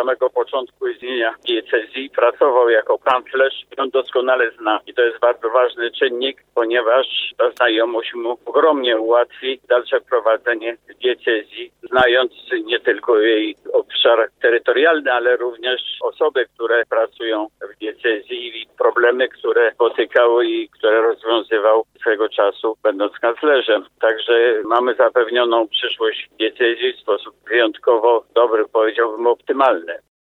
samego początku istnienia diecezji pracował jako kanclerz. On doskonale zna i to jest bardzo ważny czynnik, ponieważ ta znajomość mu ogromnie ułatwi dalsze prowadzenie diecezji, znając nie tylko jej obszar terytorialny, ale również osoby, które pracują w diecezji i problemy, które spotykały i które rozwiązywał swego czasu, będąc kanclerzem. Także mamy zapewnioną przyszłość diecezji w sposób wyjątkowo dobry, powiedziałbym optymalny.